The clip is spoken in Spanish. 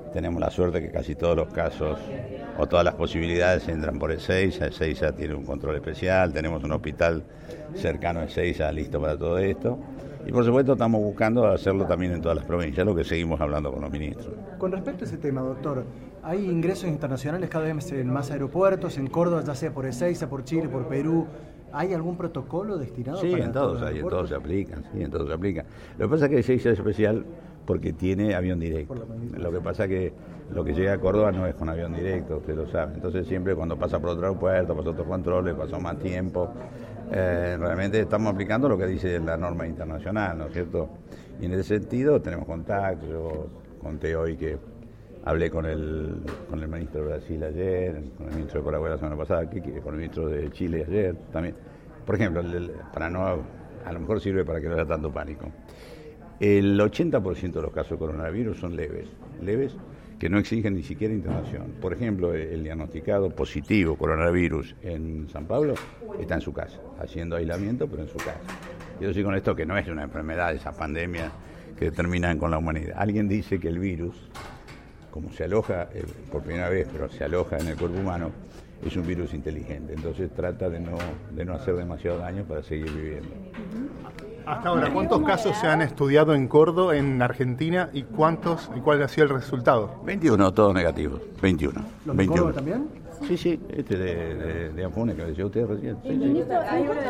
Tenemos la suerte que casi todos los casos o todas las posibilidades entran por Ezeiza. Ezeiza tiene un control especial, tenemos un hospital cercano a Ezeiza listo para todo esto. Y por supuesto estamos buscando hacerlo también en todas las provincias, lo que seguimos hablando con los ministros. Con respecto a ese tema, doctor, hay ingresos internacionales cada vez en más aeropuertos, en Córdoba, ya sea por Ezeiza, por Chile, por Perú. ¿Hay algún protocolo destinado Sí, para en todos hay, en todos se aplican, sí, en todos se aplican. Lo que pasa es que Ezeiza es especial porque tiene avión directo. Lo que pasa es que lo que llega a Córdoba no es con avión directo, usted lo sabe. Entonces siempre cuando pasa por otro aeropuerto, pasa otros controles, pasa más tiempo. Realmente estamos aplicando lo que dice la norma internacional, ¿no es cierto? Y en ese sentido tenemos contacto. Yo conté hoy que hablé con el ministro de Brasil ayer, con el ministro de Paraguay la semana pasada, con el ministro de Chile ayer también. Por ejemplo, para no, a lo mejor sirve para que no haya tanto pánico. El 80% de los casos de coronavirus son leves, que no exigen ni siquiera internación. Por ejemplo, el diagnosticado positivo coronavirus en San Pablo está en su casa, haciendo aislamiento, pero en su casa. Quiero decir con esto que no es una enfermedad, esa pandemia que terminan con la humanidad. Alguien dice que el virus, como se aloja por primera vez, pero se aloja en el cuerpo humano, es un virus inteligente. Entonces trata de no hacer demasiado daño para seguir viviendo. Hasta ahora, ¿cuántos casos se han estudiado en Córdoba, en Argentina, y cuál ha sido el resultado? 21, todos negativos. 21. ¿Los de Córdoba también? Sí, de Afune, que decía usted recién. Sí.